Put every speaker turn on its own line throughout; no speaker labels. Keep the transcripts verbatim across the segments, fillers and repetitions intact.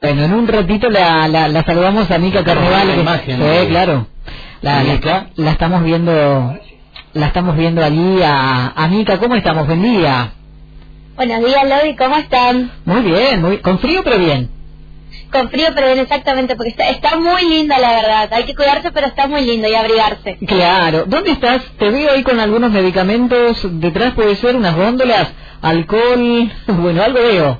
Bueno, en un ratito la, la, la saludamos a Mica Carneval.
La imagen,
sí,
de...
claro. La, la, la estamos viendo, la estamos viendo allí a, a Mica. ¿Cómo estamos? Buen día.
Buenos días, Lodi, ¿cómo están?
Muy bien, muy con frío pero bien.
Con frío pero bien, exactamente, porque está, está muy linda la verdad. Hay que cuidarse, pero está muy lindo y abrigarse.
Claro. ¿Dónde estás? Te veo ahí con algunos medicamentos. Detrás puede ser unas góndolas, alcohol, bueno, algo veo.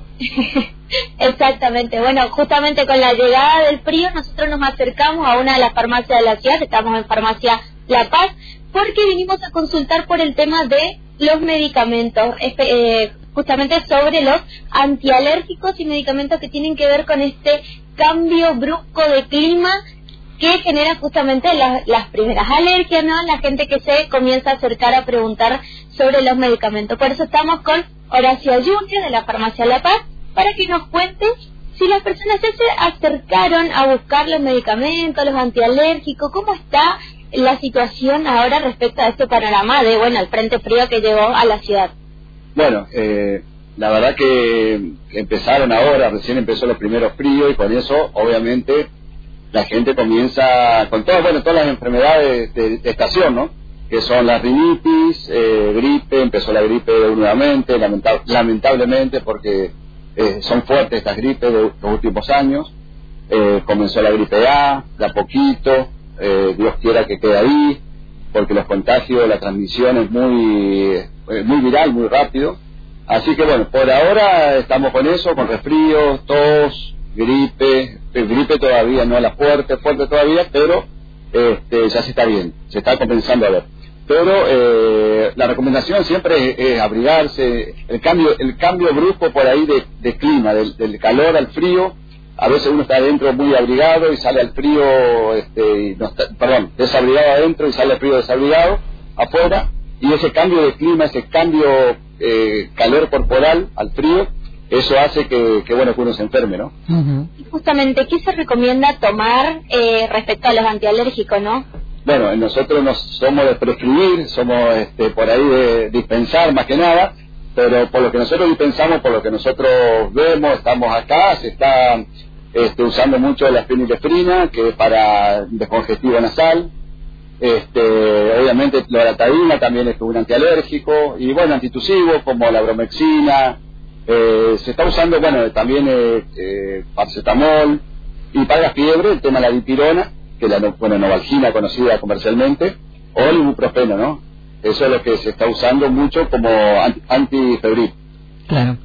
Exactamente, bueno, justamente con la llegada del frío nosotros nos acercamos a una de las farmacias de la ciudad, estamos en Farmacia La Paz, porque vinimos a consultar por el tema de los medicamentos, eh, justamente sobre los antialérgicos y medicamentos que tienen que ver con este cambio brusco de clima que genera justamente las, las primeras alergias, ¿no? La gente que se comienza a acercar a preguntar sobre los medicamentos. Por eso estamos con Horacio Junior de la Farmacia La Paz, para que nos cuente si las personas ya se acercaron a buscar los medicamentos, los antialérgicos, cómo está la situación ahora respecto a este panorama de, bueno, el frente frío que llegó a la ciudad.
Bueno, eh, la verdad que empezaron ahora, recién empezó los primeros fríos y con eso, obviamente, la gente comienza con todas, bueno, todas las enfermedades de, de estación, ¿no? Que son la rinitis, eh, gripe, empezó la gripe nuevamente, lamenta- lamentablemente, porque Eh, son fuertes estas gripes de los últimos años. Eh, comenzó la gripe A, de a poquito, eh, Dios quiera que quede ahí, porque los contagios, la transmisión es muy, eh, muy viral, muy rápido. Así que bueno, por ahora estamos con eso, con resfríos, tos, gripe, eh, gripe todavía no es la fuerte, fuerte todavía, pero este, ya se está bien, se está compensando a ver. Pero eh, la recomendación siempre es, es abrigarse, el cambio el cambio brusco por ahí de, de clima, del, del calor al frío. A veces uno está adentro muy abrigado y sale al frío, este, y no está, perdón, desabrigado adentro y sale al frío desabrigado afuera, y ese cambio de clima, ese cambio eh, calor corporal al frío, eso hace que, que bueno, que uno se enferme, ¿no?
Uh-huh.
Y justamente, ¿qué se recomienda tomar eh, respecto a los antialérgicos, no?
Bueno, nosotros no somos de prescribir, somos este, por ahí de dispensar más que nada, pero por lo que nosotros dispensamos, por lo que nosotros vemos, estamos acá, se está este, usando mucho la fenilefrina, que es para descongestivo nasal, este, obviamente la loratadina también es un antialérgico, y bueno, antitusivos como la bromexina, eh, se está usando, bueno, también eh, eh, paracetamol, y para la fiebre el tema de la dipirona, que la bueno, novalgina conocida comercialmente, o el ibuprofeno, ¿no? Eso es lo que se está usando mucho como antifebril.
Claro.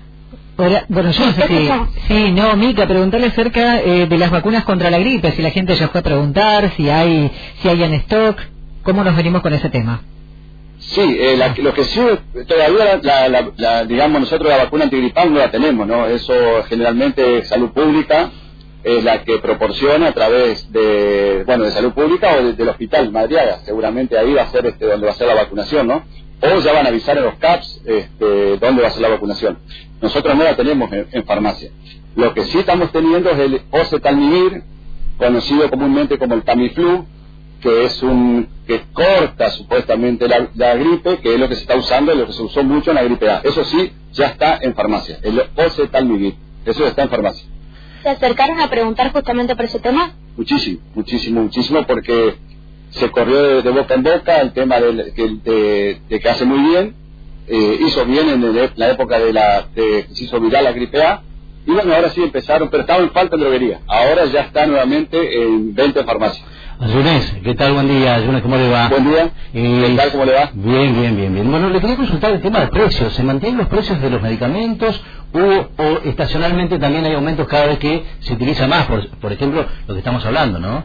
Ahora, bueno, yo no sé si... Sí, no, Mica, preguntarle acerca eh, de las vacunas contra la gripe, si la gente ya fue a preguntar, si hay si hay en stock, ¿cómo nos venimos con ese tema?
Sí, eh, la, lo que sí, todavía la, la, la, digamos, nosotros la vacuna antigripal no la tenemos, ¿no? Eso generalmente es salud pública, es la que proporciona a través de, bueno, de salud pública o de, del hospital Madriaga, seguramente ahí va a ser este donde va a ser la vacunación, ¿no? O ya van a avisar en los C A Ps este, dónde va a ser la vacunación. Nosotros no la tenemos en, en farmacia. Lo que sí estamos teniendo es el oseltamivir, conocido comúnmente como el Tamiflu, que es un que corta supuestamente la, la gripe, que es lo que se está usando, lo que se usó mucho en la gripe A. Eso sí, ya está en farmacia, el oseltamivir, eso está en farmacia.
¿Se acercaron a preguntar justamente por ese tema?
Muchísimo, muchísimo, muchísimo, porque se corrió de, de boca en boca el tema de, de, de, de que hace muy bien, eh, hizo bien en el, la época de la de que se hizo viral la gripe A, y bueno, ahora sí empezaron, pero estaba en falta en droguería, ahora ya está nuevamente en venta en farmacia.
Yunes, ¿qué tal? Buen día, Yunes, ¿cómo le va?
Buen día,
eh,
¿qué tal? ¿Cómo le va?
Bien, bien, bien, bien. Bueno, le quería consultar el tema de precios. ¿Se mantienen los precios de los medicamentos o, o estacionalmente también hay aumentos cada vez que se utiliza más? Por, por ejemplo, lo que estamos hablando, ¿no?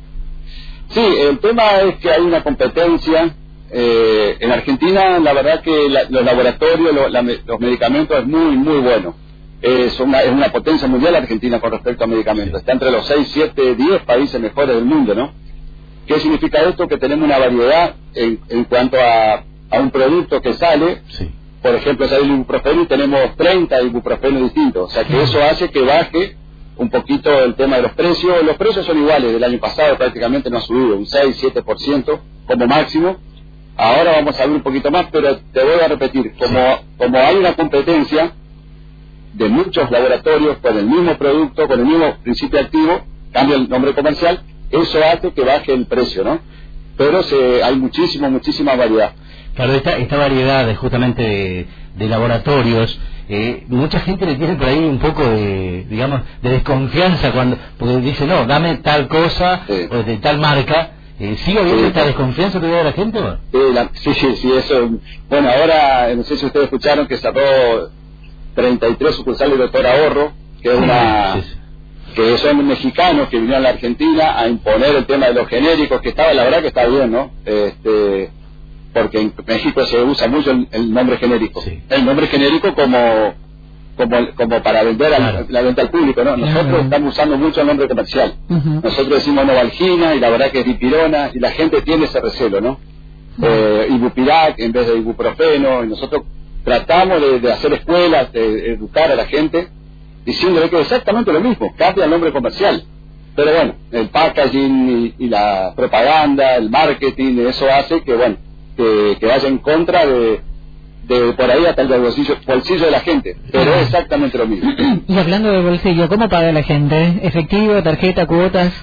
Sí, el tema es que hay una competencia. Eh, en Argentina, la verdad que la, los laboratorios, lo, la, los medicamentos es muy, muy bueno. Es una, es una potencia mundial Argentina con respecto a medicamentos. Está entre los seis, siete, diez países mejores del mundo, ¿no? ¿Qué significa esto? Que tenemos una variedad en, en cuanto a, a un producto que sale.
Sí.
Por ejemplo, sale el ibuprofeno y tenemos treinta ibuprofenos distintos. O sea que eso hace que baje un poquito el tema de los precios. Los precios son iguales, del año pasado prácticamente no ha subido, un seis, siete por ciento como máximo. Ahora vamos a ver un poquito más, pero te voy a repetir, como, como hay una competencia, de muchos laboratorios con el mismo producto, con el mismo principio activo, cambia el nombre comercial, eso hace que baje el precio, ¿no? Pero se, hay muchísima, muchísima variedad.
Claro, esta, esta variedad de, justamente de, de laboratorios, eh, mucha gente le tiene por ahí un poco de, digamos, de desconfianza cuando, porque dice, no, dame tal cosa, sí, o de tal marca. Eh, ¿Sigue habiendo sí, esta desconfianza todavía de la gente? ¿O?
Sí, la, sí, sí, sí, eso. Bueno, ahora, no sé si ustedes escucharon que cerró treinta y tres sucursales de Doctor Ahorro, que es una... Sí, sí. que son mexicanos que vinieron a la Argentina a imponer el tema de los genéricos, que estaba, la verdad que está bien, ¿no? Este, porque en México se usa mucho el, el nombre genérico, sí, el nombre genérico como como, como para vender al, claro, la venta al público, ¿no? Nosotros uh-huh. estamos usando mucho el nombre comercial. Uh-huh. Nosotros decimos Novalgina y la verdad que es dipirona y la gente tiene ese recelo, ¿no? Uh-huh. Eh, Ibupirac en vez de ibuprofeno, y nosotros tratamos de, de hacer escuelas, de educar a la gente diciéndole que es exactamente lo mismo, cambia el nombre comercial. Pero bueno, el packaging y, y la propaganda, el marketing, eso hace que, bueno, que, que vaya en contra de, de por ahí hasta el bolsillo, bolsillo de la gente. Pero es exactamente lo mismo.
Y hablando de bolsillo, ¿cómo paga la gente? ¿Efectivo, tarjeta, cuotas?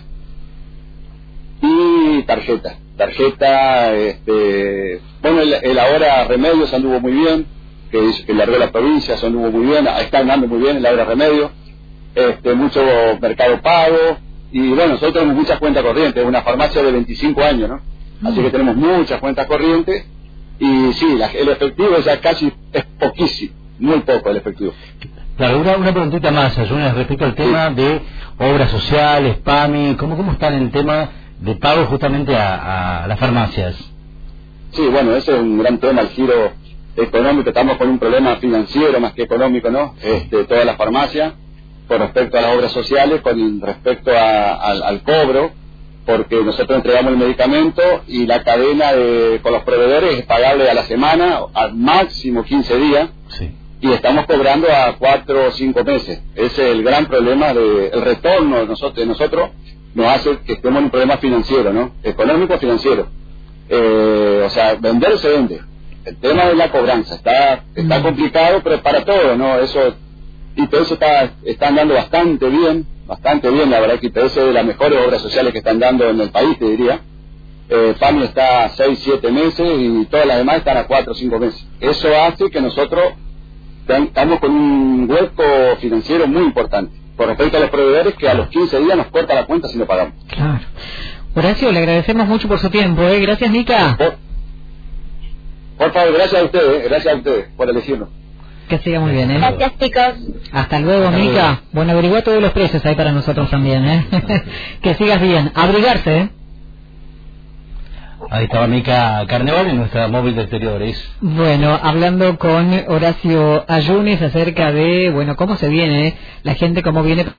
Y tarjeta, tarjeta, este, bueno, el, el ahora Remedios anduvo muy bien, que, que largó la provincia, eso anduvo muy bien, está andando muy bien el ahora Remedio, este, mucho mercado pago, y bueno, nosotros tenemos muchas cuentas corrientes, una farmacia de veinticinco años, ¿no? Así que tenemos muchas cuentas corrientes, y sí, la, el efectivo ya casi es poquísimo, muy poco el efectivo.
Claro, una, una preguntita más, Ayunes, respecto al tema sí. de obras sociales, PAMI, ¿cómo, cómo están en el tema de pago justamente a, a las farmacias?
Sí, bueno, ese es un gran tema, el giro económico, estamos con un problema financiero más que económico, ¿no? Este, todas las farmacias, con respecto a las obras sociales, con respecto a, al, al cobro, porque nosotros entregamos el medicamento y la cadena de, con los proveedores es pagable a la semana, al máximo quince días, sí. y estamos cobrando a cuatro o cinco meses. Ese es el gran problema, de, el retorno de nosotros, de nosotros nos hace que estemos en un problema financiero, ¿no? Económico financiero. Eh, o sea, vender se vende. El tema de la cobranza está está complicado, pero para todo, ¿no? Eso, I P S está, está andando bastante bien, bastante bien, la verdad que I P S es de las mejores obras sociales que están dando en el país, te diría. Eh, PAMI está a seis, siete meses y todas las demás están a cuatro o cinco meses. Eso hace que nosotros estamos con un hueco financiero muy importante. Con respecto a los proveedores, que a los quince días nos corta la cuenta si no pagamos.
Claro. Horacio, le agradecemos mucho por su tiempo, ¿eh? Gracias, Mica.
Por, por favor, gracias a ustedes, gracias a ustedes por elegirnos.
Que siga muy bien, ¿eh?
Gracias, chicos.
Hasta luego, Hasta Mica. Luego. Bueno, averigua todos los precios ahí para nosotros también, ¿eh? Que sigas bien. Abrigarse, ¿eh?
Ahí estaba Mica Carneval en nuestra móvil de exteriores.
Bueno, hablando con Horacio Ayunes acerca de, bueno, cómo se viene, la gente, cómo viene...